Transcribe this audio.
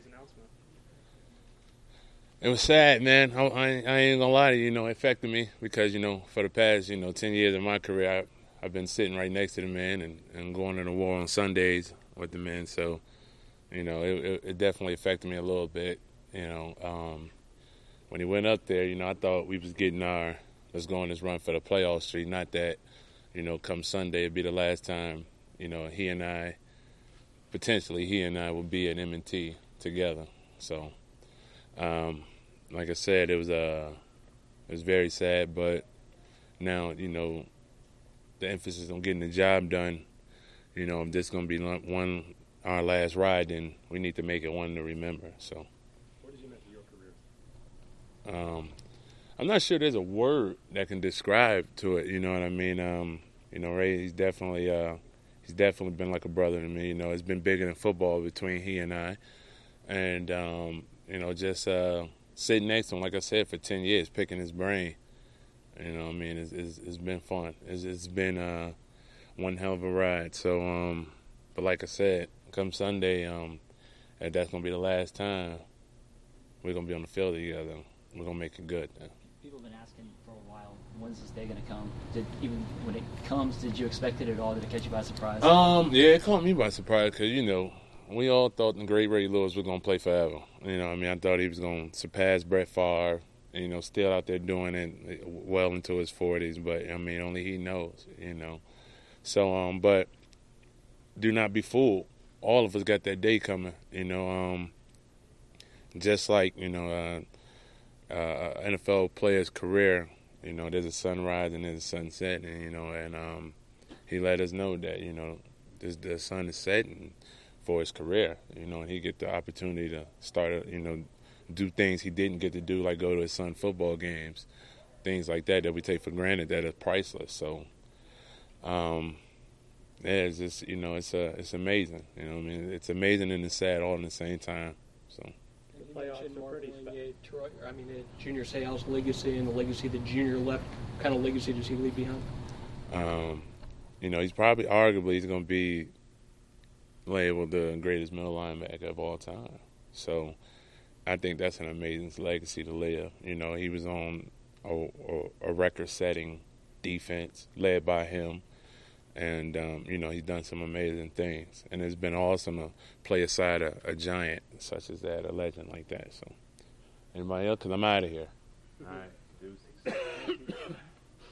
yesterday's announcement? It was sad, man. I ain't gonna lie to you. It affected me because for the past 10 years of my career, I've been sitting right next to the man and going to the war on Sundays with the man. So it definitely affected me a little bit. When he went up there, I thought we was getting let's go on this run for the playoff streak. Not that come Sunday it'd be the last time he and I will be at M&T together. So. Like I said, it was very sad, but now the emphasis on getting the job done. If this is going to be our last ride, then we need to make it one to remember. So, what did you make of your career? I'm not sure there's a word that can describe to it. You know what I mean? Ray, he's definitely been like a brother to me. It's been bigger than football between he and I, and just sitting next to him, like I said, for 10 years, picking his brain. It's been fun. It's been one hell of a ride. So, but like I said, come Sunday, if that's going to be the last time we're going to be on the field together, we're going to make it good. People have been asking for a while, when's this day going to come? Even when it comes, did you expect it at all? Did it catch you by surprise? Yeah, it caught me by surprise because, we all thought the great Ray Lewis was going to play forever. I thought he was going to surpass Brett Favre, still out there doing it well into his 40s. But, only he knows, So, but do not be fooled. All of us got that day coming, just like, NFL player's career, there's a sunrise and there's a sunset. And he let us know that, the sun is setting for his career, and he get the opportunity to start, do things he didn't get to do, like go to his son's football games, things like that we take for granted that are priceless. So, it's just, it's amazing. It's amazing and it's sad all in the same time. So. The playoffs are pretty special. Junior Seau's legacy and the legacy that Junior left. What kind of legacy does he leave behind? He's probably, arguably, he's going to be labeled the greatest middle linebacker of all time. So I think that's an amazing legacy to live. He was on a record-setting defense led by him. And, he's done some amazing things. And it's been awesome to play aside a giant such as that, a legend like that. So anybody else? Because I'm out of here. All right. Deuces.